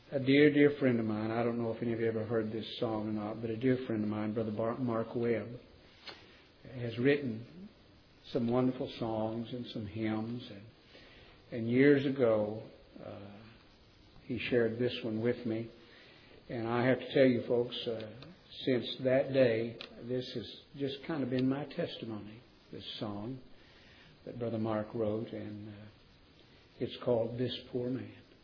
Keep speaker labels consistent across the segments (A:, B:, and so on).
A: A dear, dear friend of mine, I don't know if any of you ever heard this song or not, but a dear friend of mine, Brother Mark Webb, has written some wonderful songs and some hymns. And years ago, he shared this one with me. And I have to tell you, folks, since that day, this has just kind of been my testimony, this song that Brother Mark wrote, and it's called This Poor Man.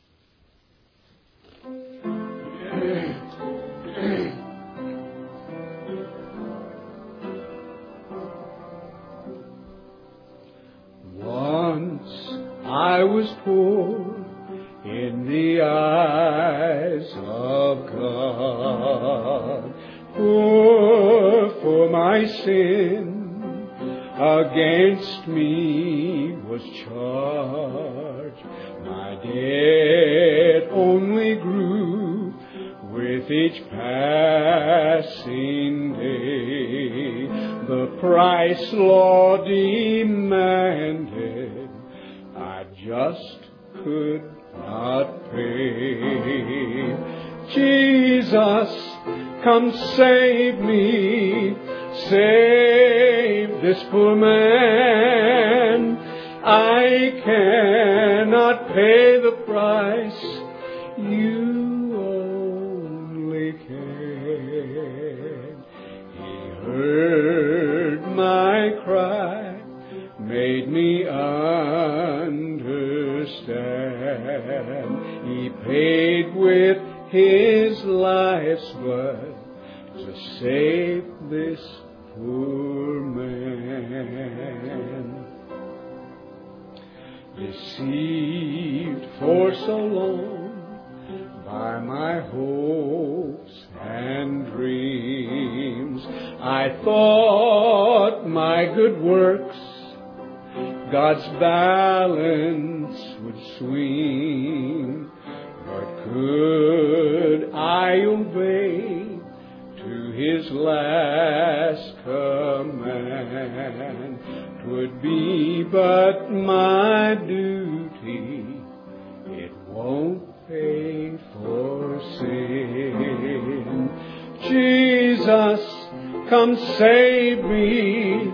A: Once I was poor in the eyes of God, poor for my sin against me was charged. My debt only grew with each passing day. The price law demanded I just could not pay. Jesus, come save me, save this poor man. I cannot pay the price, you only can. He heard my cry, made me understand. He paid with His life's blood to save this poor man. Deceived for so long by my hopes and dreams, I thought my good works God's balance would swing. But could I obey to His last command? 'Twould be but my duty, it won't pay for sin. Jesus, come save me,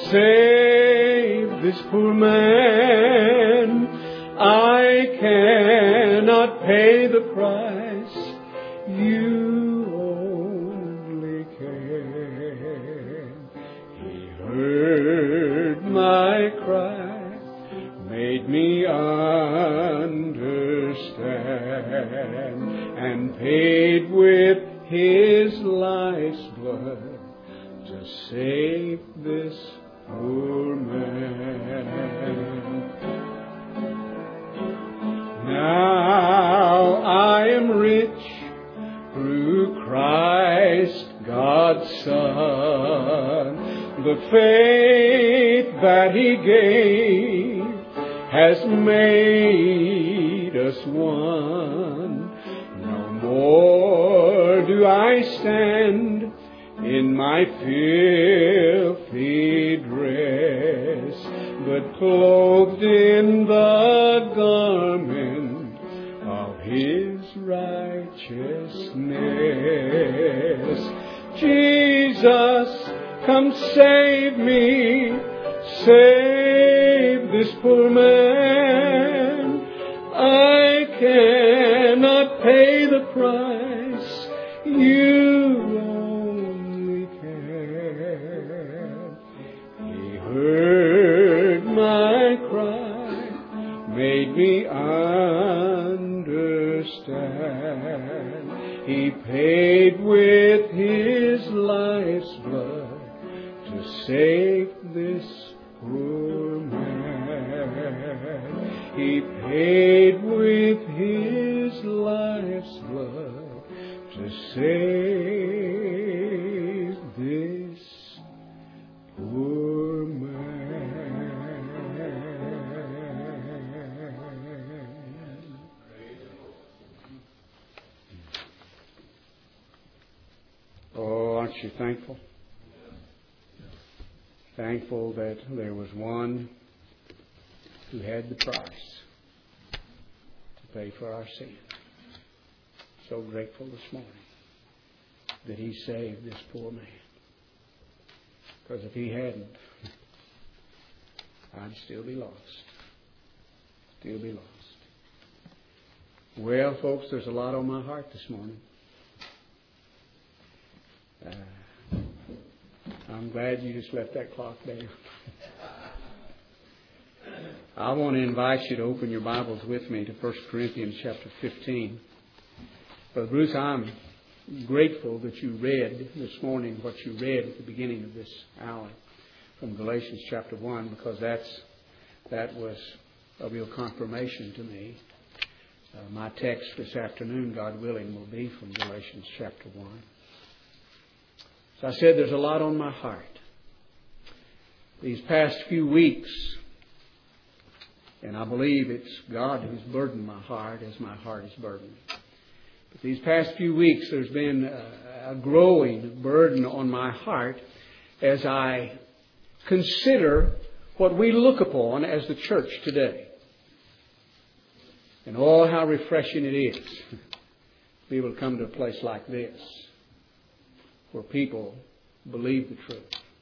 A: save this poor man. I cannot pay the price, you only can. He heard my cry, made me understand, and paid with His life's blood to save this poor man. Now I am rich through Christ God's Son. The faith that He gave has made us one. No more do I stand in my filthy dress, but clothed in the garment of His righteousness. Jesus, come save me, save this poor man. I cannot pay the price, you only can. He heard my cry, made me understand. He paid with His life's blood to save this poor man. He paid with His life's blood to save this poor man. Oh, aren't you thankful? Thankful that there was one who had the price to pay for our sin. so grateful this morning that He saved this poor man. Because if He hadn't, I'd still be lost. Still be lost. Well, folks, there's a lot on my heart this morning. I'm glad you just left that clock there. I want to invite you to open your Bibles with me to 1 Corinthians chapter 15. Brother Bruce, I'm grateful that you read this morning what you read at the beginning of this hour from Galatians chapter 1, because that was a real confirmation to me. My text this afternoon, God willing, will be from Galatians chapter 1. So I said there's a lot on my heart. These past few weeks, and I believe it's God who's burdened my heart as my heart is burdened. But these past few weeks, there's been a growing burden on my heart as I consider what we look upon as the church today. And oh, how refreshing it is to be able to come to a place like this where people believe the truth.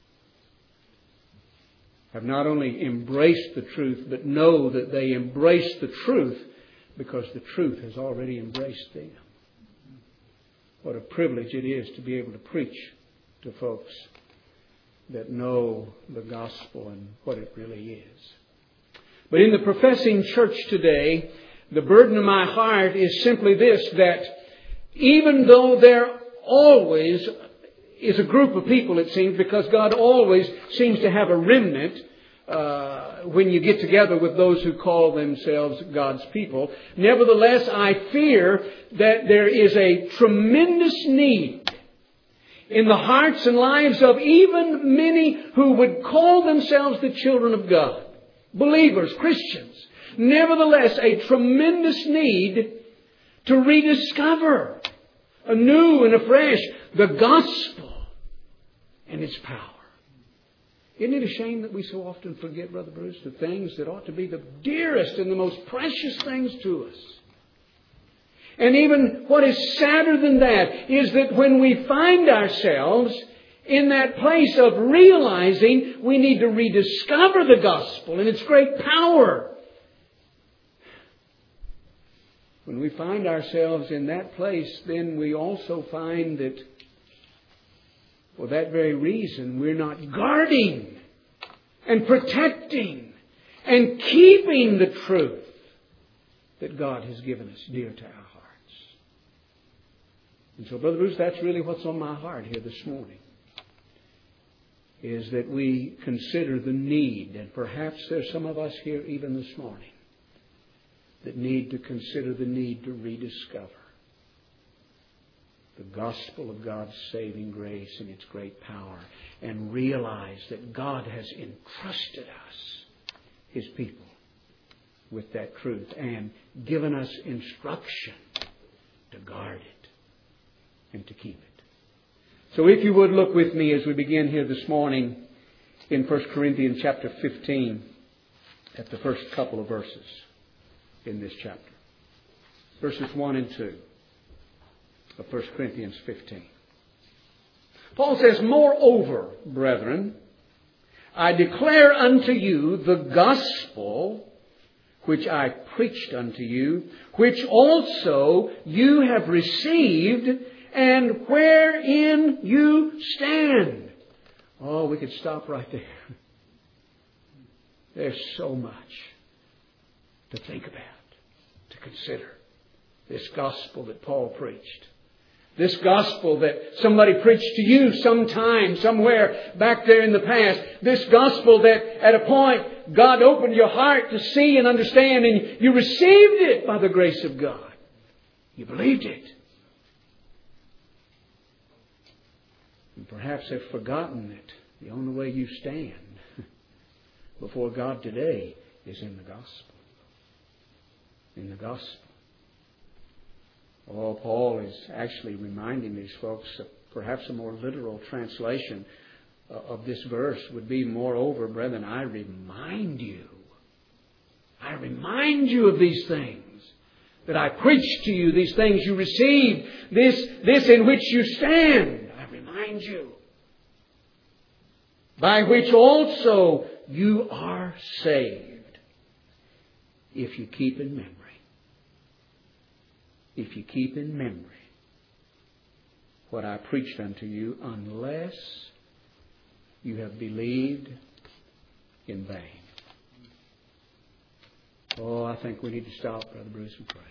A: Have not only embraced the truth, but know that they embrace the truth because the truth has already embraced them. What a privilege it is to be able to preach to folks that know the gospel and what it really is. But in the professing church today, the burden of my heart is simply this, that even though there always is a group of people, it seems, because God always seems to have a remnant when you get together with those who call themselves God's people. Nevertheless, I fear that there is a tremendous need in the hearts and lives of even many who would call themselves the children of God, believers, Christians. Nevertheless, a tremendous need to rediscover anew and afresh the gospel and its power. Isn't it a shame that we so often forget, Brother Bruce, the things that ought to be the dearest and the most precious things to us? And even what is sadder than that is that when we find ourselves in that place of realizing we need to rediscover the gospel and its great power, when we find ourselves in that place, then we also find that for that very reason, we're not guarding and protecting and keeping the truth that God has given us dear to our hearts. And so, Brother Bruce, that's really what's on my heart here this morning, is that we consider the need, and perhaps there's some of us here even this morning that need to consider the need to rediscover the gospel of God's saving grace and its great power, and realize that God has entrusted us, His people, with that truth and given us instruction to guard it and to keep it. So if you would look with me as we begin here this morning in 1 Corinthians chapter 15 at the first couple of verses in this chapter. Verses 1 and 2 of 1 Corinthians 15. Paul says, "Moreover, brethren, I declare unto you the gospel which I preached unto you, which also you have received, and wherein you stand." Oh, we could stop right there. There's so much to think about, to consider. This gospel that Paul preached. This gospel that somebody preached to you sometime, somewhere back there in the past. This gospel that at a point God opened your heart to see and understand, and you received it by the grace of God. You believed it. And perhaps have forgotten that the only way you stand before God today is in the gospel. In the gospel. Oh, Paul is actually reminding these folks of perhaps a more literal translation of this verse would be, "Moreover, brethren, I remind you of these things, that I preached to you, these things you received, this in which you stand, I remind you, by which also you are saved, if you keep in memory. If you keep in memory what I preached unto you, unless you have believed in vain. Oh, I think we need to stop, Brother Bruce, and pray.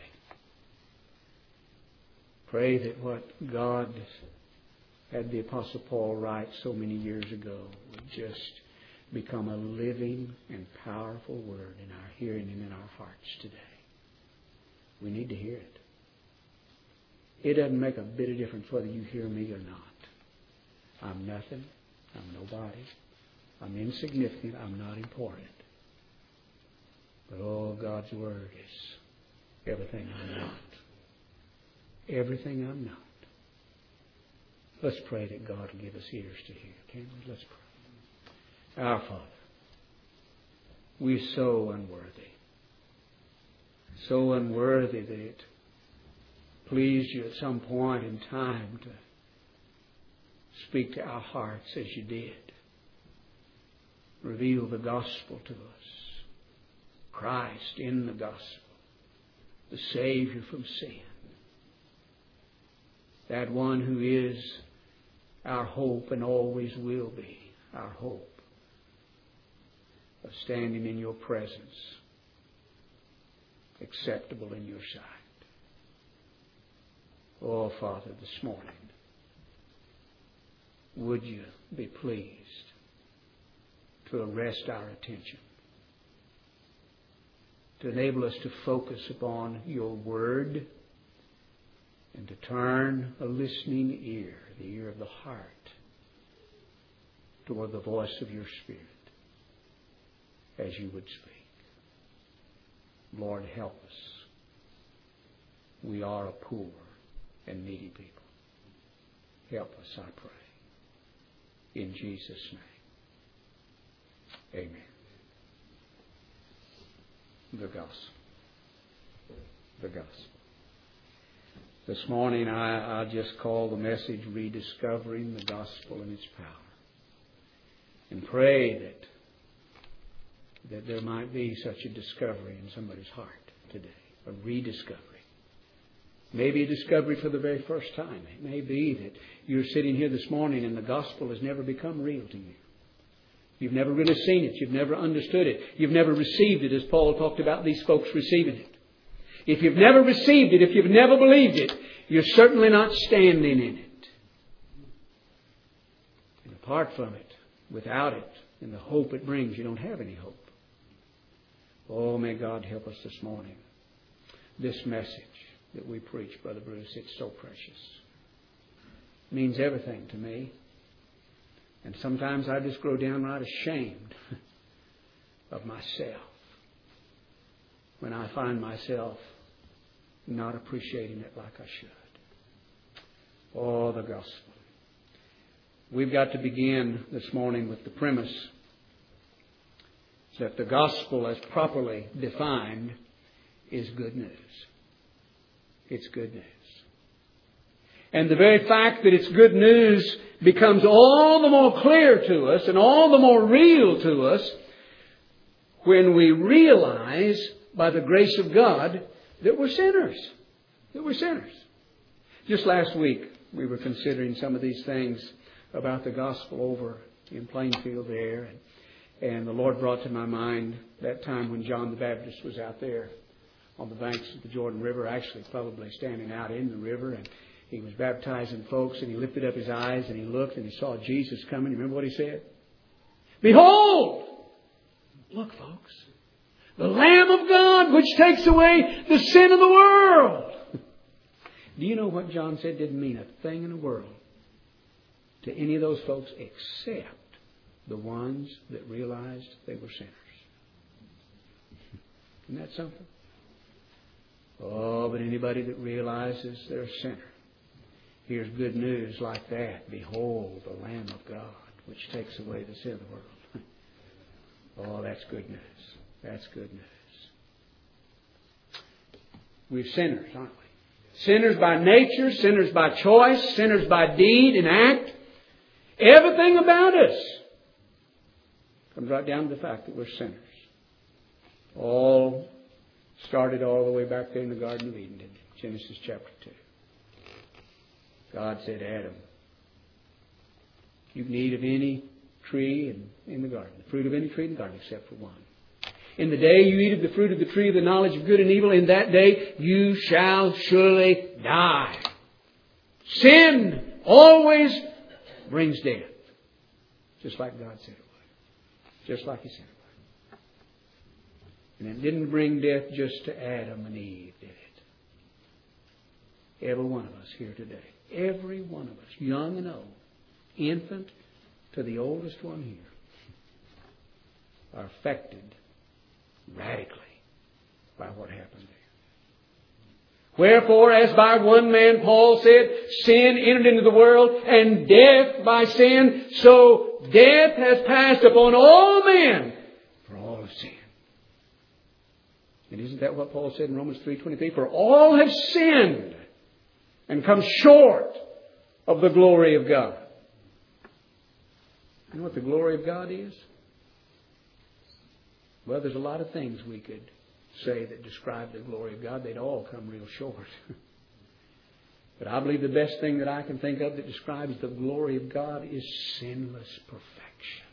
A: Pray that what God had the Apostle Paul write so many years ago would just become a living and powerful word in our hearing and in our hearts today. We need to hear it. It doesn't make a bit of difference whether you hear me or not. I'm nothing. I'm nobody. I'm insignificant. I'm not important. But oh, God's Word is everything I'm not. Everything I'm not. Let's pray that God will give us ears to hear. Can we? Let's pray. Our Father, we're so unworthy. So unworthy that it pleased you at some point in time to speak to our hearts as you did. Reveal the gospel to us. Christ in the gospel. The Savior from sin. That one who is our hope and always will be our hope of standing in your presence, acceptable in your sight. Oh, Father, this morning, would you be pleased to arrest our attention, to enable us to focus upon your Word, and to turn a listening ear, the ear of the heart, toward the voice of your Spirit as you would speak. Lord, help us. We are a poor and needy people. Help us, I pray. In Jesus' name. Amen. The gospel. The gospel. This morning I just call the message Rediscovering the Gospel and its Power. And pray that there might be such a discovery in somebody's heart today. A rediscovery. Maybe a discovery for the very first time. It may be that you're sitting here this morning and the gospel has never become real to you. You've never really seen it. You've never understood it. You've never received it, as Paul talked about these folks receiving it. If you've never received it, if you've never believed it, you're certainly not standing in it. And apart from it, without it, and the hope it brings, you don't have any hope. Oh, may God help us this morning. This message that we preach, Brother Bruce, it's so precious. It means everything to me. And sometimes I just grow downright ashamed of myself when I find myself not appreciating it like I should. Oh, the gospel. We've got to begin this morning with the premise that the gospel, as properly defined, is good news. It's good news. And the very fact that it's good news becomes all the more clear to us and all the more real to us when we realize, by the grace of God, that we're sinners. That we're sinners. Just last week, we were considering some of these things about the gospel over in Plainfield there. And the Lord brought to my mind that time when John the Baptist was out there on the banks of the Jordan River, actually probably standing out in the river. And he was baptizing folks, and he lifted up his eyes and he looked and he saw Jesus coming. You remember what he said? Behold! Look, folks. The Lamb of God, which takes away the sin of the world. Do you know what John said didn't mean a thing in the world to any of those folks except the ones that realized they were sinners? Isn't that something? Oh, but anybody that realizes they're a sinner hears good news like that. Behold, the Lamb of God, which takes away the sin of the world. Oh, that's good news. That's good news. We're sinners, aren't we? Sinners by nature, sinners by choice, sinners by deed and act. Everything about us comes right down to the fact that we're sinners. All started all the way back there in the Garden of Eden, didn't it? Genesis chapter 2. God said, Adam, you can eat of any tree in the garden, the fruit of any tree in the garden except for one. In the day you eat of the fruit of the tree of the knowledge of good and evil, in that day you shall surely die. Sin always brings death. Just like God said it would. Just like He said it would. And it didn't bring death just to Adam and Eve, did it? Every one of us here today. Every one of us, young and old, infant to the oldest one here, are affected radically by what happened there. Wherefore, as by one man, Paul said, sin entered into the world, and death by sin, so death has passed upon all men, for all have sinned. And isn't that what Paul said in Romans 3:23? For all have sinned and come short of the glory of God. You know what the glory of God is? Well, there's a lot of things we could say that describe the glory of God. They'd all come real short. But I believe the best thing that I can think of that describes the glory of God is sinless perfection.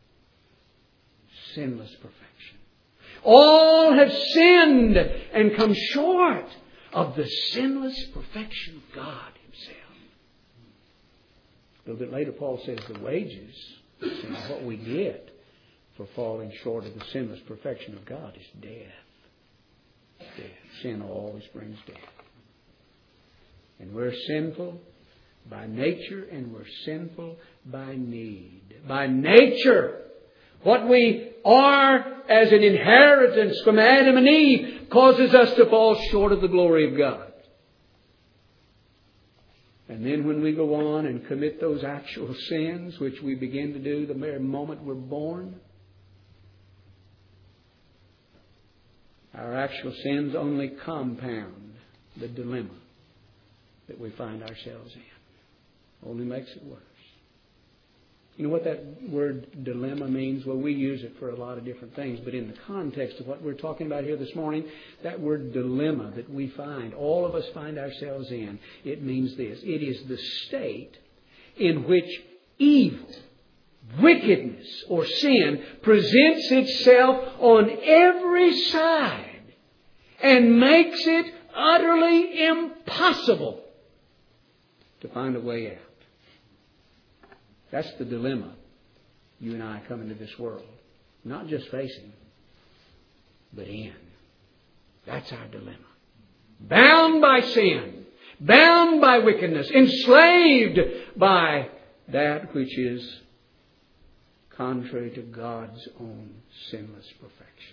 A: Sinless perfection. All have sinned and come short of the sinless perfection of God Himself. A little bit later, Paul says the wages, what we get for falling short of the sinless perfection of God, is death. Death. Sin always brings death. And we're sinful by nature, and we're sinful by need. By nature, what we are as an inheritance from Adam and Eve causes us to fall short of the glory of God. And then when we go on and commit those actual sins, which we begin to do the very moment we're born, our actual sins only compound the dilemma that we find ourselves in. Only makes it worse. You know what that word dilemma means? Well, we use it for a lot of different things, but in the context of what we're talking about here this morning, that word dilemma that we find, all of us find ourselves in, it means this. It is the state in which evil, wickedness, or sin presents itself on every side and makes it utterly impossible to find a way out. That's the dilemma you and I come into this world. Not just facing, but in. That's our dilemma. Bound by sin. Bound by wickedness. Enslaved by that which is contrary to God's own sinless perfection.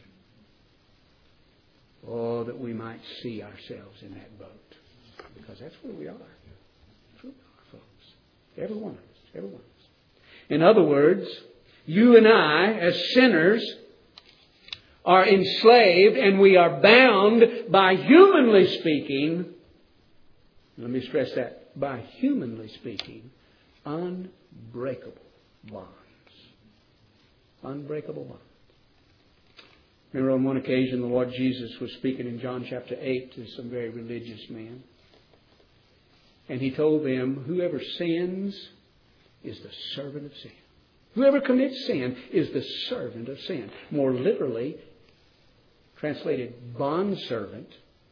A: Oh, that we might see ourselves in that boat. Because that's where we are. That's where we are, folks. Every one of us. Every one of us. In other words, you and I, as sinners, are enslaved and we are bound by, humanly speaking, let me stress that, by humanly speaking, unbreakable bonds. Unbreakable bonds. Remember on one occasion the Lord Jesus was speaking in John chapter 8 to some very religious men. And He told them, whoever sins is the servant of sin. Whoever commits sin is the servant of sin. More literally, translated bondservant,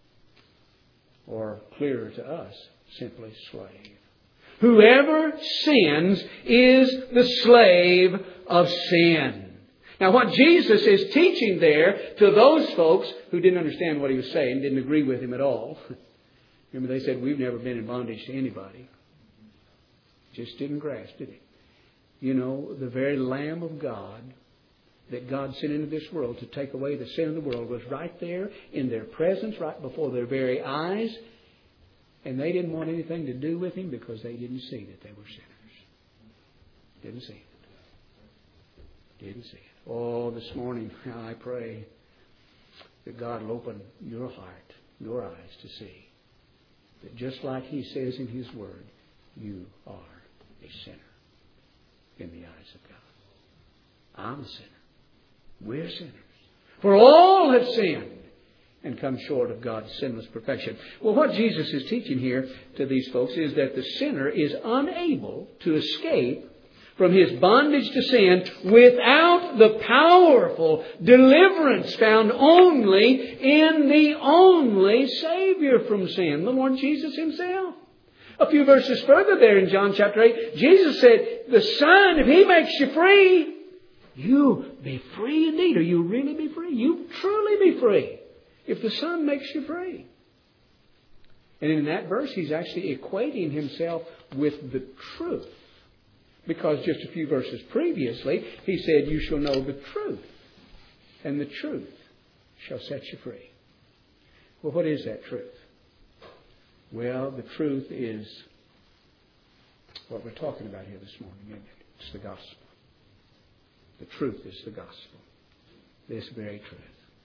A: or clearer to us, simply slave. Whoever sins is the slave of sin. Now what Jesus is teaching there to those folks who didn't understand what He was saying, didn't agree with Him at all. Remember they said, we've never been in bondage to anybody. Just didn't grasp, did He? You know, the very Lamb of God that God sent into this world to take away the sin of the world was right there in their presence, right before their very eyes. And they didn't want anything to do with Him because they didn't see that they were sinners. Didn't see it. Didn't see it. Oh, this morning I pray that God will open your heart nor eyes to see that just like He says in His Word, you are a sinner in the eyes of God. I'm a sinner. We're sinners. For all have sinned and come short of God's sinless perfection. Well, what Jesus is teaching here to these folks is that the sinner is unable to escape from his bondage to sin without the powerful deliverance found only in the only Savior from sin, the Lord Jesus Himself. A few verses further there in John chapter 8, Jesus said, the Son, if He makes you free, you be free indeed. Or you really be free. You truly be free if the Son makes you free. And in that verse, He's actually equating Himself with the truth. Because just a few verses previously, He said, you shall know the truth, and the truth shall set you free. Well, what is that truth? Well, the truth is what we're talking about here this morning, isn't it? It's the gospel. The truth is the gospel. This very truth.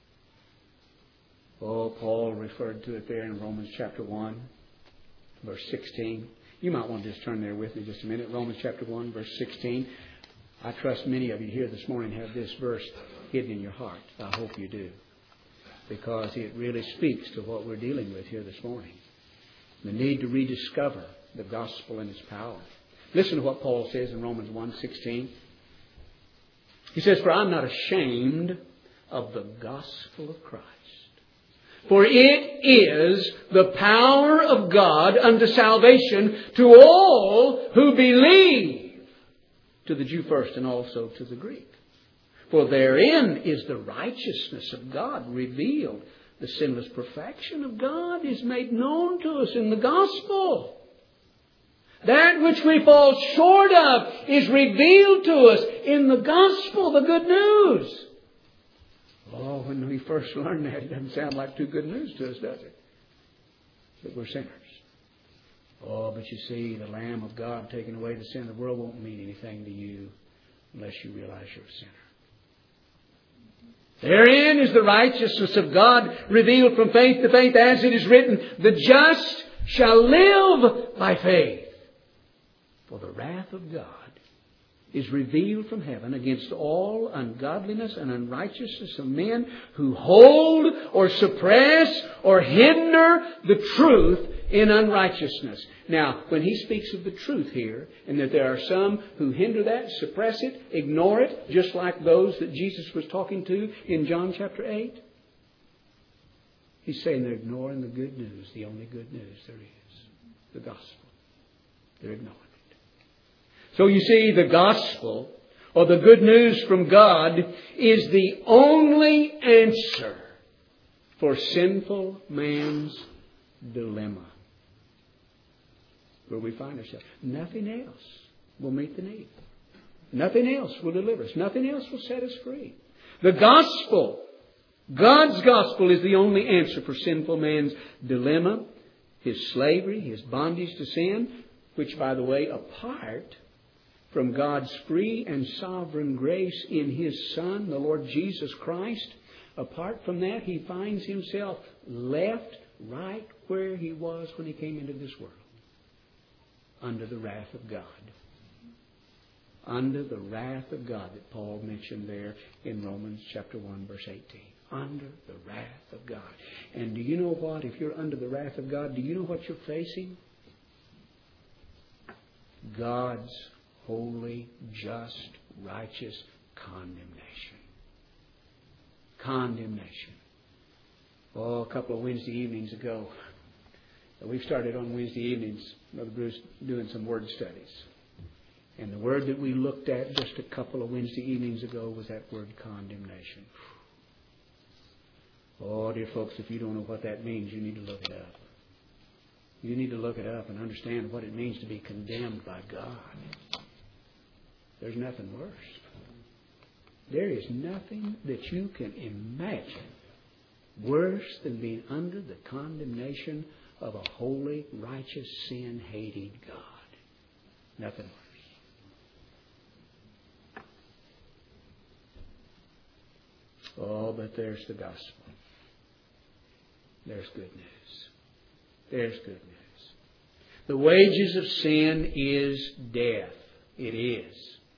A: Oh, Paul referred to it there in Romans chapter 1, verse 16. You might want to just turn there with me just a minute. Romans chapter 1, verse 16. I trust many of you here this morning have this verse hidden in your heart. I hope you do. Because it really speaks to what we're dealing with here this morning. The need to rediscover the gospel and its power. Listen to what Paul says in Romans 1:16. He says, for I'm not ashamed of the gospel of Christ. For it is the power of God unto salvation to all who believe, to the Jew first and also to the Greek. For therein is the righteousness of God revealed. The sinless perfection of God is made known to us in the gospel. That which we fall short of is revealed to us in the gospel, the good news. Oh, when we first learn that, it doesn't sound like too good news to us, does it? That we're sinners. Oh, but you see, the Lamb of God taking away the sin of the world won't mean anything to you unless you realize you're a sinner. Therein is the righteousness of God revealed from faith to faith, as it is written, the just shall live by faith. For the wrath of God is revealed from heaven against all ungodliness and unrighteousness of men who hold or suppress or hinder the truth in unrighteousness. Now, when he speaks of the truth here, and that there are some who hinder that, suppress it, ignore it, just like those that Jesus was talking to in John chapter 8, he's saying they're ignoring the good news, the only good news there is, the gospel. They're ignoring it. So you see, the gospel, or the good news from God, is the only answer for sinful man's dilemma. Where we find ourselves. Nothing else will meet the need. Nothing else will deliver us. Nothing else will set us free. The gospel, God's gospel, is the only answer for sinful man's dilemma, his slavery, his bondage to sin, which, by the way, apart from God's free and sovereign grace in His Son, the Lord Jesus Christ, apart from that, he finds himself left right where he was when he came into this world. Under the wrath of God. Under the wrath of God that Paul mentioned there in Romans chapter 1, verse 18. Under the wrath of God. And do you know what? If you're under the wrath of God, do you know what you're facing? God's holy, just, righteous condemnation. Condemnation. Oh, a couple of Wednesday evenings ago, we've started on Wednesday evenings, Brother Bruce, doing some word studies. And the word that we looked at just a couple of Wednesday evenings ago was that word condemnation. Oh, dear folks, if you don't know what that means, you need to look it up. You need to look it up and understand what it means to be condemned by God. There's nothing worse. There is nothing that you can imagine worse than being under the condemnation of a holy, righteous, sin-hating God. Nothing worse. Oh, but there's the gospel. There's good news. There's good news. The wages of sin is death. It is.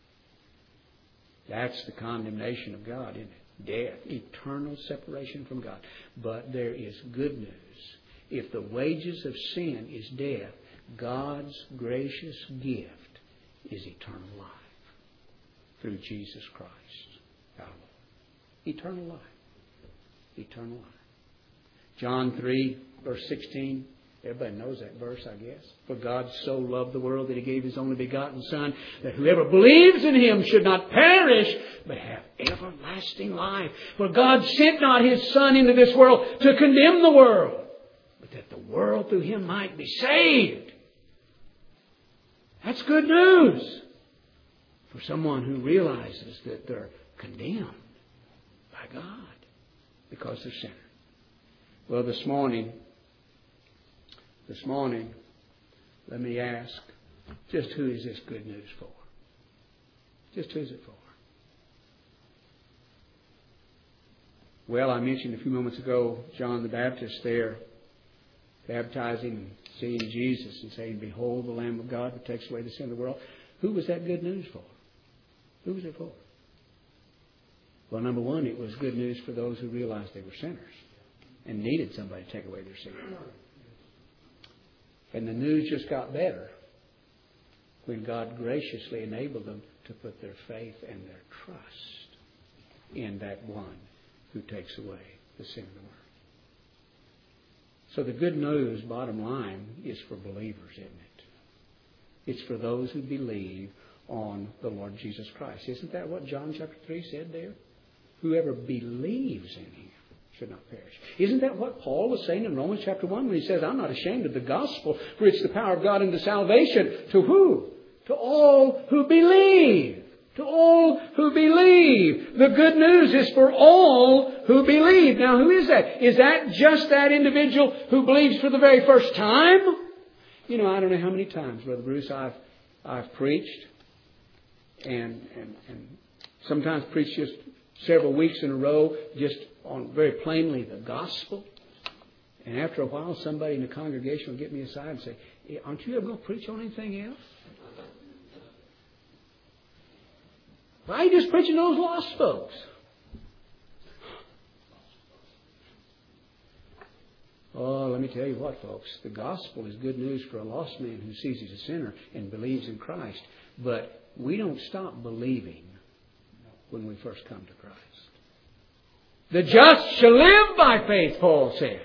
A: That's the condemnation of God, isn't it? Death. Eternal separation from God. But there is good news. If the wages of sin is death, God's gracious gift is eternal life through Jesus Christ our Lord. Eternal life. Eternal life. John 3, verse 16. Everybody knows that verse, I guess. For God so loved the world that He gave His only begotten Son, that whoever believes in Him should not perish, but have everlasting life. For God sent not His Son into this world to condemn the world, but that the world through Him might be saved. That's good news for someone who realizes that they're condemned by God because they're sinners. Well, this morning, let me ask, just who is this good news for? Just who is it for? Well, I mentioned a few moments ago John the Baptist there baptizing and seeing Jesus and saying, "Behold the Lamb of God who takes away the sin of the world." Who was that good news for? Who was it for? Well, number one, it was good news for those who realized they were sinners and needed somebody to take away their sin. And the news just got better when God graciously enabled them to put their faith and their trust in that one who takes away the sin of the world. So the good news, bottom line, is for believers, isn't it? It's for those who believe on the Lord Jesus Christ. Isn't that what John chapter 3 said there? Whoever believes in Him should not perish. Isn't that what Paul was saying in Romans chapter 1 when he says, "I'm not ashamed of the gospel, for it's the power of God unto salvation." To who? To all who believe. To all who believe. The good news is for all who believe. Now, who is that? Is that just that individual who believes for the very first time? You know, I don't know how many times, Brother Bruce, I've preached and sometimes preached just several weeks in a row, just on very plainly the gospel. And after a while, somebody in the congregation will get me aside and say, "Hey, aren't you ever going to preach on anything else? Why are you just preaching to those lost folks?" Oh, let me tell you what, folks. The gospel is good news for a lost man who sees he's a sinner and believes in Christ. But we don't stop believing when we first come to Christ. The just shall live by faith, Paul said.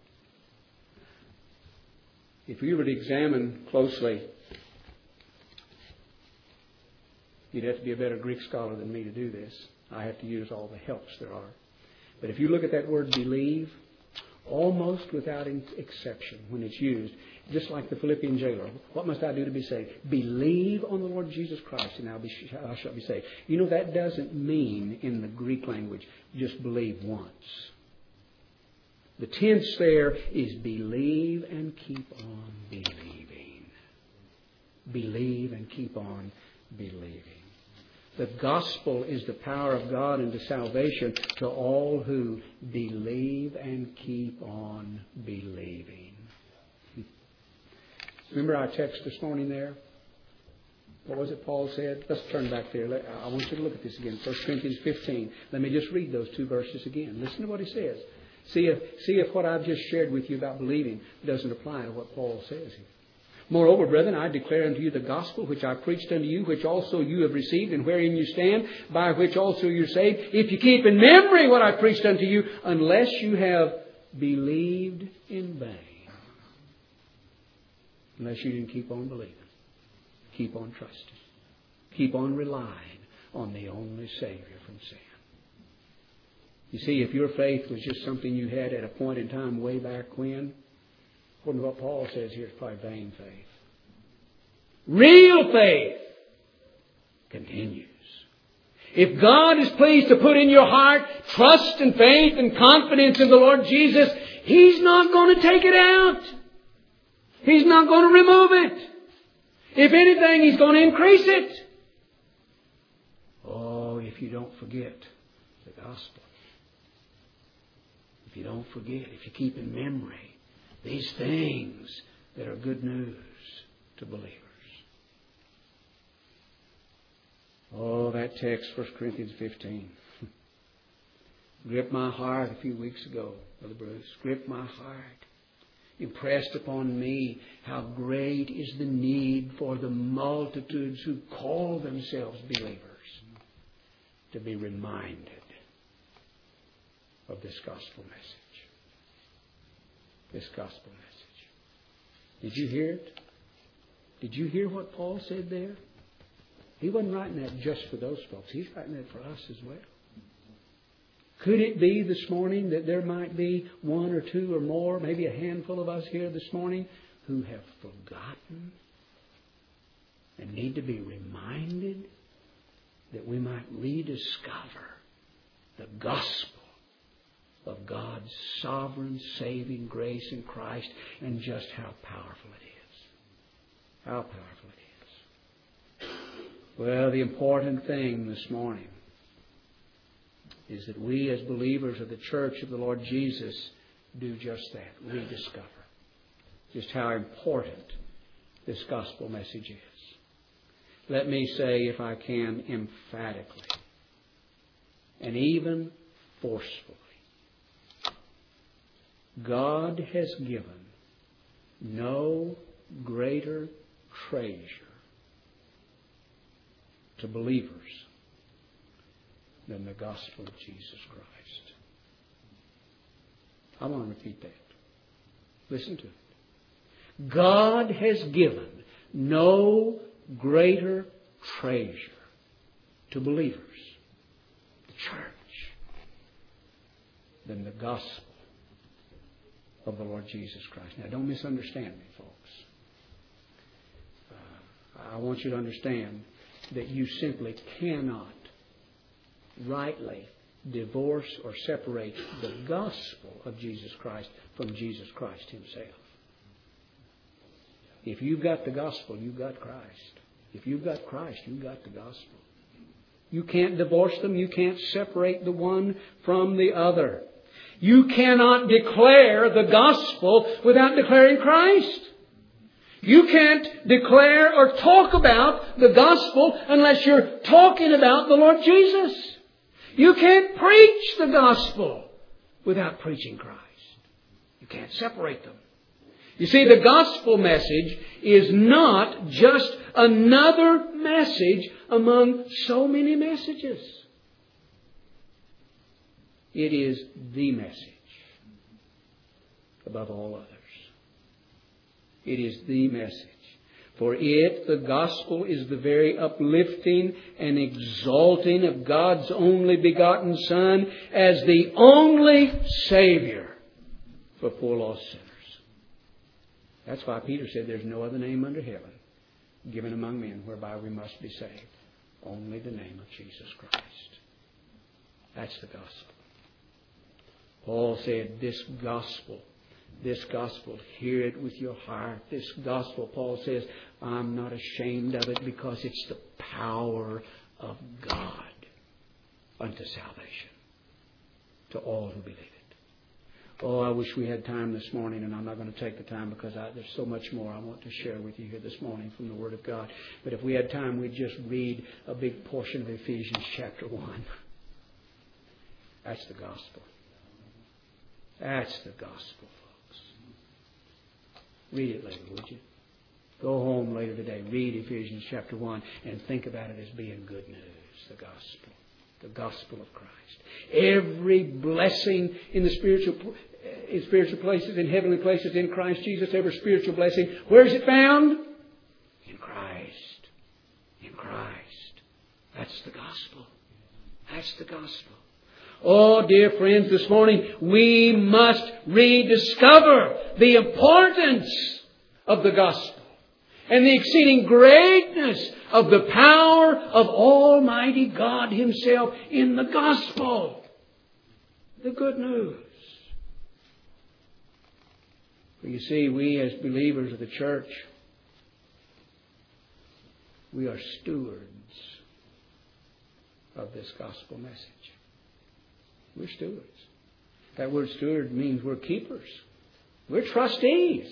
A: If you were to examine closely, you'd have to be a better Greek scholar than me to do this. I have to use all the helps there are. But if you look at that word believe, almost without exception, when it's used, just like the Philippian jailer, what must I do to be saved? Believe on the Lord Jesus Christ and I shall be saved. You know, that doesn't mean in the Greek language just believe once. The tense there is believe and keep on believing. Believe and keep on believing. The gospel is the power of God unto salvation to all who believe and keep on believing. Remember our text this morning there? What was it Paul said? Let's turn back there. I want you to look at this again. 1 Corinthians 15. Let me just read those two verses again. Listen to what he says. See if what I've just shared with you about believing doesn't apply to what Paul says here. Moreover, brethren, I declare unto you the gospel which I preached unto you, which also you have received, and wherein you stand, by which also you're saved, if you keep in memory what I preached unto you, unless you have believed in vain. Unless you didn't keep on believing. Keep on trusting. Keep on relying on the only Savior from sin. You see, if your faith was just something you had at a point in time way back when, according to what Paul says here, it's probably vain faith. Real faith continues. If God is pleased to put in your heart trust and faith and confidence in the Lord Jesus, He's not going to take it out. He's not going to remove it. If anything, He's going to increase it. Oh, if you don't forget the gospel. if you don't forget, if you keep in memory these things that are good news to believers. Oh, that text, 1 Corinthians 15. Gripped my heart a few weeks ago, Brother Bruce. Gripped my heart. Impressed upon me how great is the need for the multitudes who call themselves believers to be reminded of this gospel message. This gospel message. Did you hear it? Did you hear what Paul said there? He wasn't writing that just for those folks. He's writing that for us as well. Could it be this morning that there might be one or two or more, maybe a handful of us here this morning, who have forgotten and need to be reminded that we might rediscover the gospel of God's sovereign saving grace in Christ and just how powerful it is. How powerful it is. Well, the important thing this morning is that we as believers of the Church of the Lord Jesus do just that, rediscover just how important this gospel message is. Let me say, if I can, emphatically and even forcefully, God has given no greater treasure to believers than the gospel of Jesus Christ. I want to repeat that. Listen to it. God has given no greater treasure to believers, the church, than the gospel of the Lord Jesus Christ. Now, don't misunderstand me, folks. I want you to understand that you simply cannot rightly divorce or separate the gospel of Jesus Christ from Jesus Christ Himself. If you've got the gospel, you've got Christ. If you've got Christ, you've got the gospel. You can't divorce them. You can't separate the one from the other. You cannot declare the gospel without declaring Christ. You can't declare or talk about the gospel unless you're talking about the Lord Jesus. You can't preach the gospel without preaching Christ. You can't separate them. You see, the gospel message is not just another message among so many messages. It is the message above all others. It is the message. For it, the gospel, is the very uplifting and exalting of God's only begotten Son as the only Savior for poor lost sinners. That's why Peter said there's no other name under heaven given among men whereby we must be saved. Only the name of Jesus Christ. That's the gospel. Paul said this gospel, hear it with your heart. This gospel, Paul says, I'm not ashamed of it because it's the power of God unto salvation to all who believe it. Oh, I wish we had time this morning, and I'm not going to take the time because there's so much more I want to share with you here this morning from the Word of God. But if we had time, we'd just read a big portion of Ephesians chapter 1. That's the gospel. That's the gospel, folks. Read it later, would you? Go home later today. Read Ephesians chapter 1 and think about it as being good news. The gospel. The gospel of Christ. Every blessing in the spiritual places, in heavenly places, in Christ Jesus, every spiritual blessing, where is it found? In Christ. In Christ. That's the gospel. That's the gospel. Oh, dear friends, this morning we must rediscover the importance of the gospel and the exceeding greatness of the power of Almighty God Himself in the gospel. The good news. For you see, we as believers of the church, we are stewards of this gospel message. We're stewards. That word steward means we're keepers. We're trustees.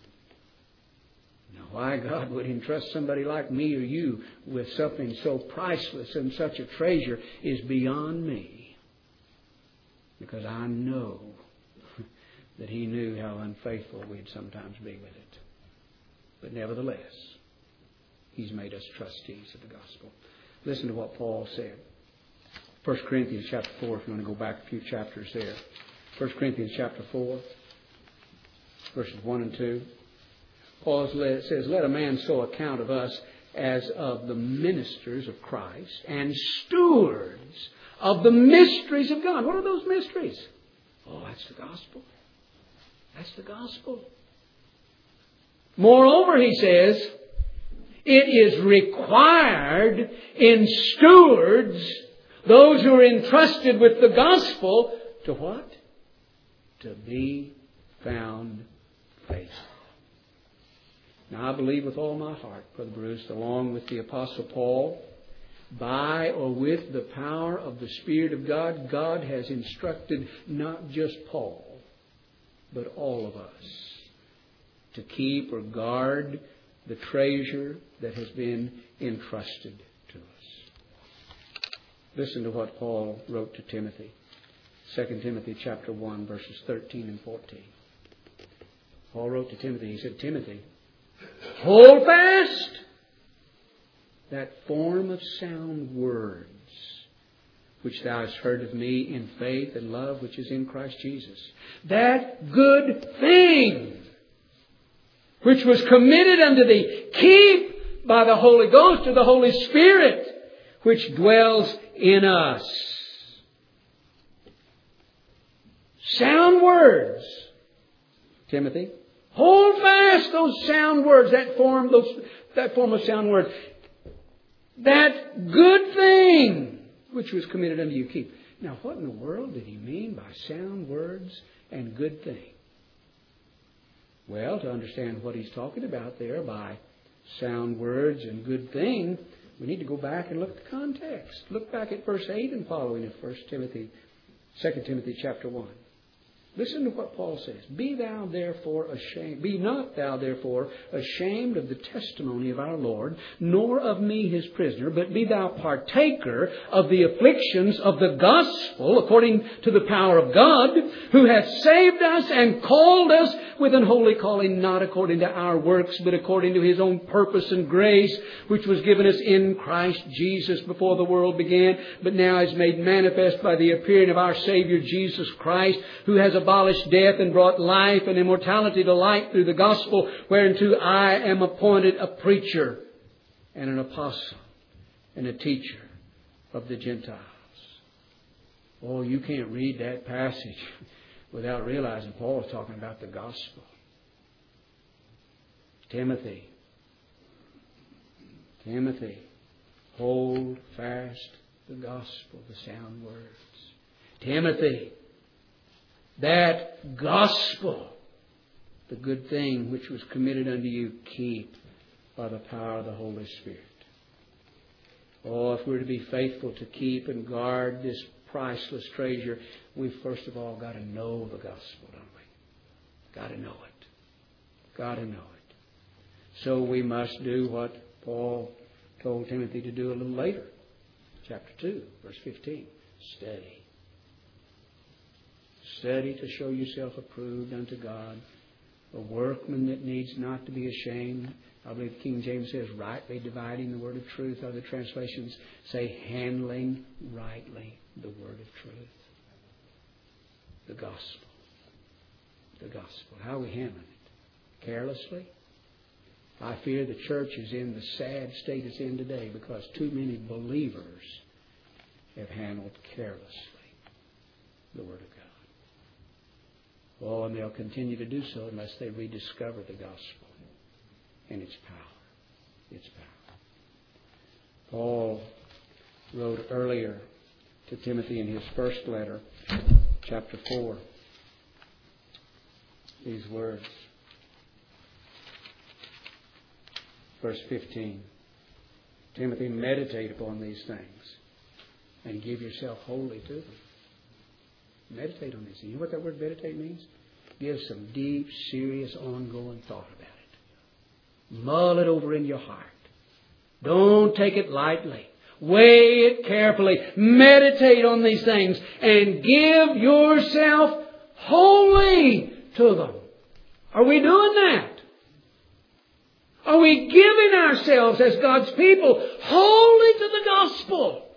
A: Now, why God would entrust somebody like me or you with something so priceless and such a treasure is beyond me. Because I know that He knew how unfaithful we'd sometimes be with it. But nevertheless, He's made us trustees of the gospel. Listen to what Paul said. 1 Corinthians chapter 4, if you want to go back a few chapters there. 1 Corinthians chapter 4, verses 1 and 2. Paul says, let a man so account of us as of the ministers of Christ and stewards of the mysteries of God. What are those mysteries? Oh, that's the gospel. That's the gospel. Moreover, he says, it is required in stewards, those who are entrusted with the gospel, to what? To be found faithful. Now, I believe with all my heart, Brother Bruce, along with the Apostle Paul, by or with the power of the Spirit of God, God has instructed not just Paul, but all of us to keep or guard the treasure that has been entrusted to us. Listen to what Paul wrote to Timothy. 2 Timothy chapter 1, verses 13 and 14. Paul wrote to Timothy, he said, Timothy, hold fast that form of sound words which thou hast heard of me in faith and love which is in Christ Jesus. That good thing which was committed unto thee, keep by the Holy Ghost or the Holy Spirit, which dwells in us. Sound words, Timothy. Hold fast those sound words, that form of sound words. That good thing which was committed unto you, keep. Now, what in the world did he mean by sound words and good thing? Well, to understand what he's talking about there by sound words and good thing, we need to go back and look at the context. Look back at verse 8 and following of 2 Timothy chapter 1. Listen to what Paul says. Be not thou therefore ashamed of the testimony of our Lord, nor of me his prisoner, but be thou partaker of the afflictions of the gospel according to the power of God, who hath saved us and called us with an holy calling, not according to our works, but according to his own purpose and grace, which was given us in Christ Jesus before the world began, but now is made manifest by the appearing of our Savior Jesus Christ, who has abolished death and brought life and immortality to light through the gospel, whereunto I am appointed a preacher and an apostle and a teacher of the Gentiles. Oh, you can't read that passage without realizing Paul is talking about the gospel. Timothy, hold fast the gospel, the sound words. Timothy, that gospel, the good thing which was committed unto you, keep by the power of the Holy Spirit. Oh, if we're to be faithful to keep and guard this priceless treasure, we first of all got to know the gospel, don't we? Got to know it. Got to know it. So we must do what Paul told Timothy to do a little later. Chapter 2, verse 15. Study. Study to show yourself approved unto God, a workman that needs not to be ashamed. I believe King James says rightly dividing the word of truth. Other translations say handling rightly the word of truth. The gospel. The gospel. How are we handling it? Carelessly? I fear the church is in the sad state it's in today because too many believers have handled carelessly the word of God. Oh, and they'll continue to do so unless they rediscover the gospel and its power. Its power. Paul wrote earlier to Timothy in his first letter, chapter 4, these words. Verse 15. Timothy, meditate upon these things and give yourself wholly to them. Meditate on these things. You know what that word meditate means? Give some deep, serious, ongoing thought about it. Mull it over in your heart. Don't take it lightly. Weigh it carefully. Meditate on these things and give yourself wholly to them. Are we doing that? Are we giving ourselves as God's people wholly to the gospel?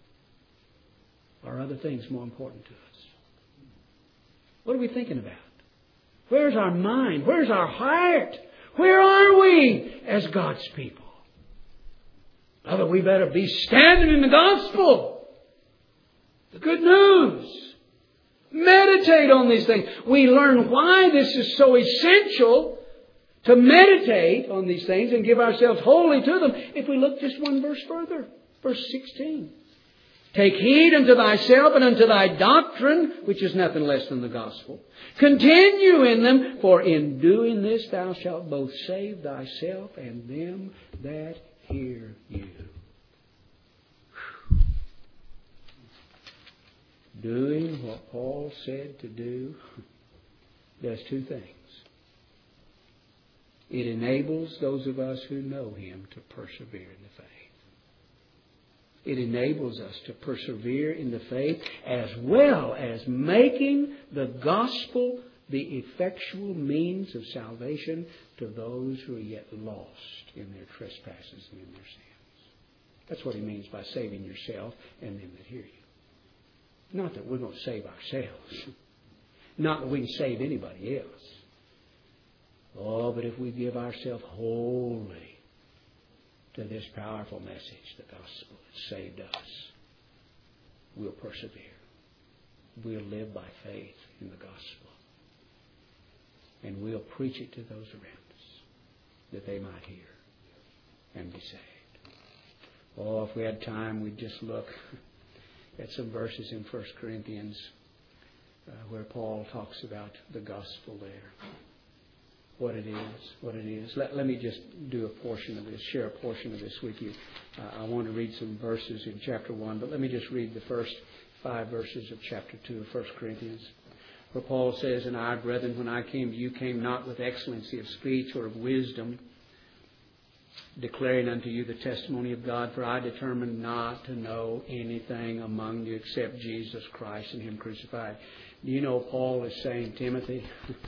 A: Or are other things more important to us? What are we thinking about? Where's our mind? Where's our heart? Where are we as God's people? Brother, we better be standing in the gospel. The good news. Meditate on these things. We learn why this is so essential to meditate on these things and give ourselves wholly to them if we look just one verse further. Verse 16. Take heed unto thyself and unto thy doctrine, which is nothing less than the gospel. Continue in them, for in doing this thou shalt both save thyself and them that hear you. Doing what Paul said to do does two things. It enables those of us who know Him to persevere in the faith. It enables us to persevere in the faith as well as making the gospel the effectual means of salvation to those who are yet lost in their trespasses and in their sins. That's what he means by saving yourself and them that hear you. Not that we're going to save ourselves. Not that we can save anybody else. Oh, but if we give ourselves wholly to this powerful message, the gospel that saved us, we'll persevere. We'll live by faith in the gospel. And we'll preach it to those around us that they might hear and be saved. Oh, if we had time, we'd just look at some verses in 1 Corinthians where Paul talks about the gospel there. What it is. Let me just do a portion of this, share a portion of this with you. I want to read some verses in chapter 1, but let me just read the first 5 verses of chapter 2 of 1 Corinthians. Where Paul says, And I, brethren, when I came to you, came not with excellency of speech or of wisdom, declaring unto you the testimony of God, for I determined not to know anything among you except Jesus Christ and Him crucified. Do you know Paul is saying, Timothy,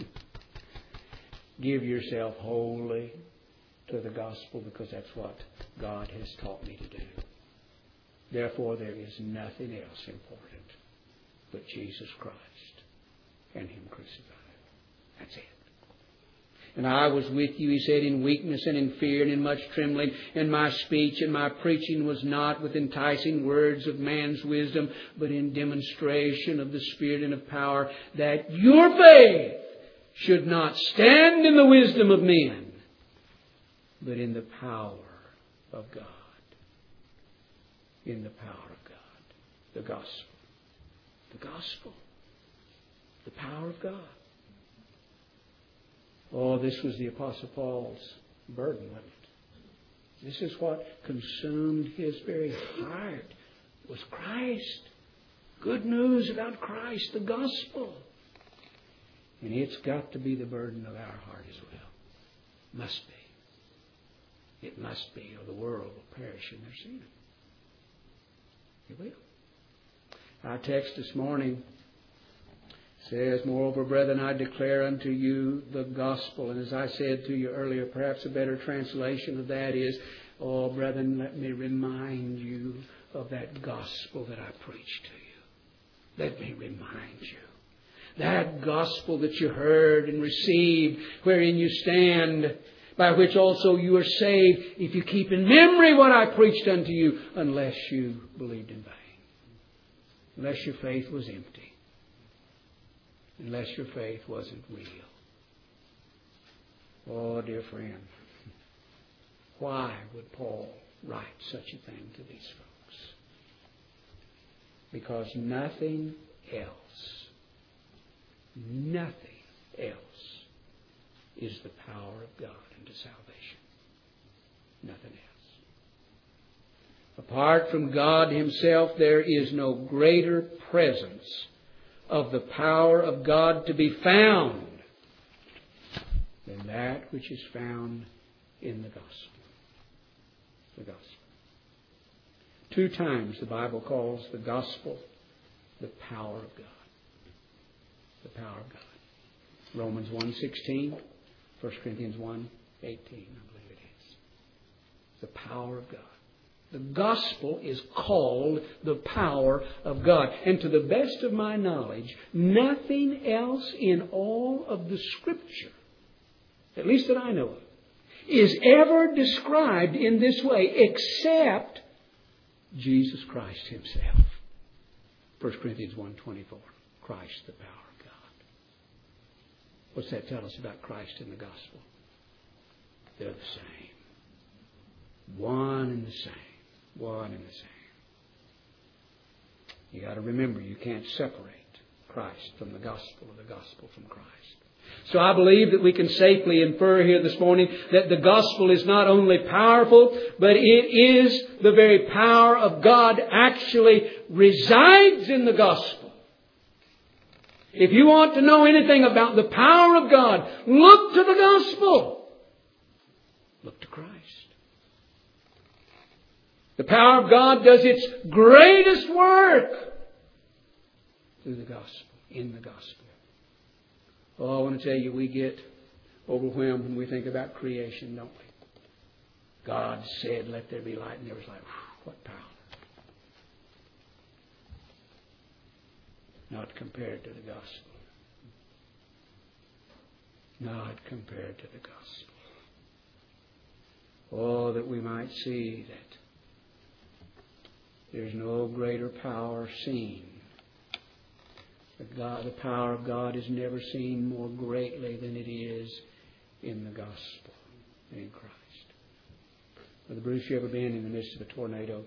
A: give yourself wholly to the gospel, because that's what God has taught me to do. Therefore, there is nothing else important but Jesus Christ and Him crucified. That's it. And I was with you, he said, in weakness and in fear and in much trembling. And my speech and my preaching was not with enticing words of man's wisdom, but in demonstration of the Spirit and of power, that your faith should not stand in the wisdom of men, but in the power of God. In the power of God. The gospel. The gospel. The power of God. Oh, this was the Apostle Paul's burden, wasn't it? This is what consumed his very heart, was Christ. Good news about Christ, the gospel. And it's got to be the burden of our heart as well. Must be. It must be, or the world will perish in their sin. It will. Our text this morning says, Moreover, brethren, I declare unto you the gospel. And as I said to you earlier, perhaps a better translation of that is, Oh, brethren, let me remind you of that gospel that I preached to you. Let me remind you. That gospel that you heard and received, wherein you stand, by which also you are saved, if you keep in memory what I preached unto you, unless you believed in vain. Unless your faith was empty. Unless your faith wasn't real. Oh, dear friend, why would Paul write such a thing to these folks? Because nothing else is the power of God unto salvation. Nothing else. Apart from God Himself, there is no greater presence of the power of God to be found than that which is found in the gospel. The gospel. 2 times the Bible calls the gospel the power of God. The power of God. Romans 1:16, 1 Corinthians 1:18, I believe it is. The power of God. The gospel is called the power of God. And to the best of my knowledge, nothing else in all of the Scripture, at least that I know of, is ever described in this way except Jesus Christ Himself. 1 Corinthians 1:24. Christ, the power of God. What's that tell us about Christ and the gospel? They're the same. One and the same. One and the same. You got to remember, you can't separate Christ from the gospel or the gospel from Christ. So I believe that we can safely infer here this morning that the gospel is not only powerful, but it is the very power of God actually resides in the gospel. If you want to know anything about the power of God, look to the gospel. Look to Christ. The power of God does its greatest work through the gospel, in the gospel. Oh, I want to tell you, we get overwhelmed when we think about creation, don't we? God said, let there be light, and there was light. What power. Not compared to the gospel. Not compared to the gospel. Oh, that we might see that there's no greater power seen. The power of God is never seen more greatly than it is in the gospel, in Christ. Brother Bruce, you ever been in the midst of a tornado?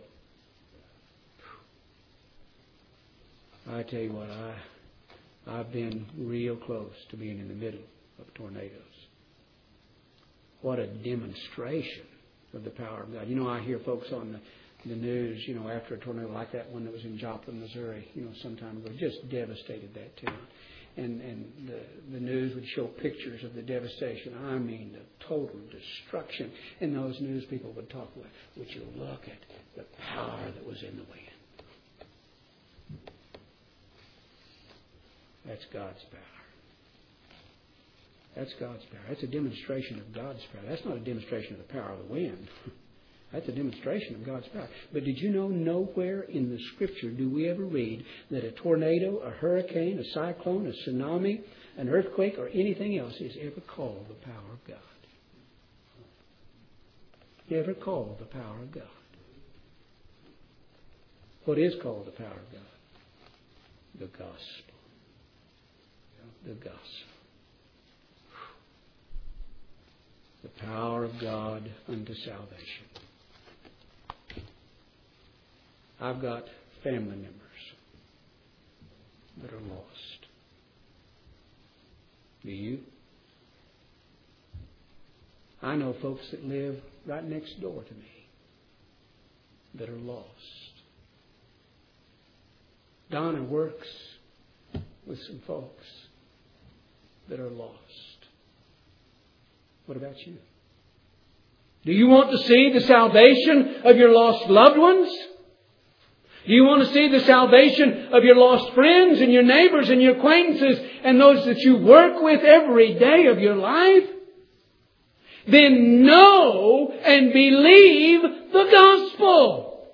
A: I tell you what, I've been real close to being in the middle of tornadoes. What a demonstration of the power of God. You know, I hear folks on the news, after a tornado like that one that was in Joplin, Missouri, some time ago, just devastated that town. And the news would show pictures of the devastation. I mean, the total destruction. And those news people would talk about, would you look at the power that was in the wind? That's God's power. That's God's power. That's a demonstration of God's power. That's not a demonstration of the power of the wind. That's a demonstration of God's power. But did you know nowhere in the Scripture do we ever read that a tornado, a hurricane, a cyclone, a tsunami, an earthquake, or anything else is ever called the power of God? Ever called the power of God? What is called the power of God? The gospel. The gospel. The power of God unto salvation. I've got family members that are lost. Do you? I know folks that live right next door to me that are lost. Donna works with some folks that are lost. What about you? Do you want to see the salvation of your lost loved ones? Do you want to see the salvation of your lost friends and your neighbors and your acquaintances and those that you work with every day of your life? Then know and believe the gospel.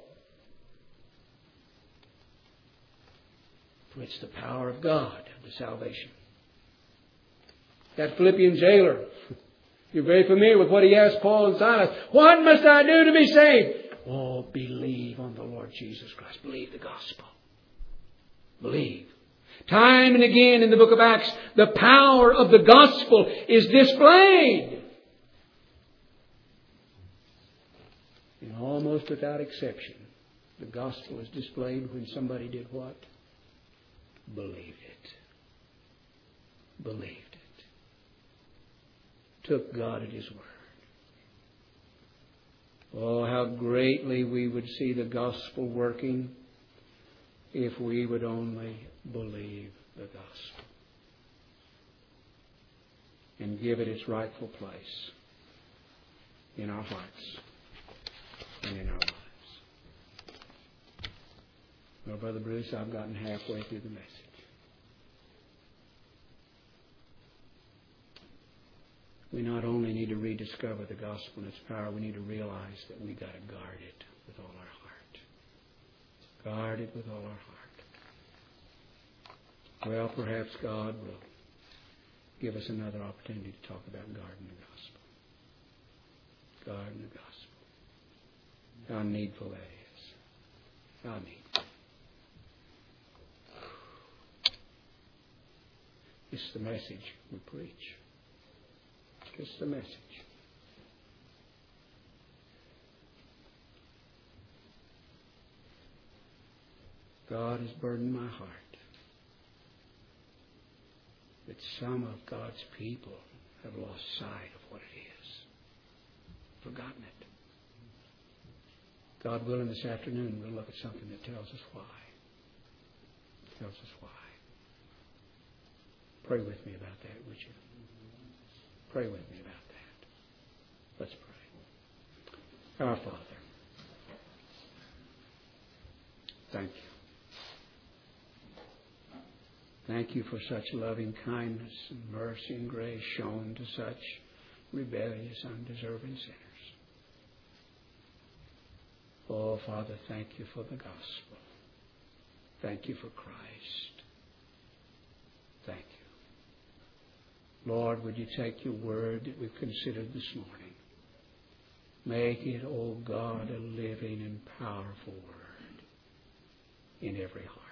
A: For it's the power of God unto salvation. That Philippian jailer, you're very familiar with what he asked Paul and Silas. What must I do to be saved? Oh, believe on the Lord Jesus Christ. Believe the gospel. Believe. Time and again in the book of Acts, the power of the gospel is displayed. And almost without exception, the gospel is displayed when somebody did what? Believed it. Believed it. Took God at His word. Oh, how greatly we would see the gospel working if we would only believe the gospel and give it its rightful place in our hearts and in our lives. Well, Brother Bruce, I've gotten halfway through the message. We not only need to rediscover the gospel and its power, we need to realize that we've got to guard it with all our heart. Guard it with all our heart. Well, perhaps God will give us another opportunity to talk about guarding the gospel. Guarding the gospel. How needful that is. How needful. It's the message we preach. It's the message. God has burdened my heart that some of God's people have lost sight of what it is. Forgotten it. God willing, this afternoon we'll look at something that tells us why. Tells us why. Pray with me about that, would you? Pray with me about that. Let's pray. Our Father, thank you. Thank you for such loving kindness and mercy and grace shown to such rebellious, undeserving sinners. Oh, Father, thank you for the gospel. Thank you for Christ. Thank you. Lord, would you take your word that we've considered this morning? Make it, oh God, a living and powerful word in every heart.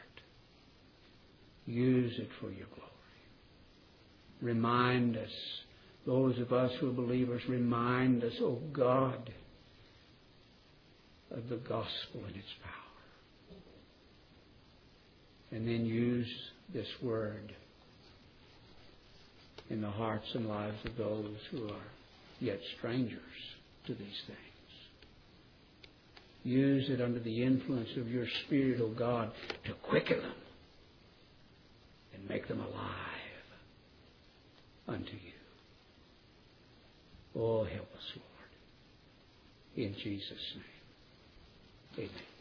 A: Use it for your glory. Remind us, those of us who are believers, remind us, oh God, of the gospel and its power. And then use this word in the hearts and lives of those who are yet strangers to these things. Use it under the influence of your Spirit, O God, to quicken them and make them alive unto you. Oh, help us, Lord. In Jesus' name. Amen.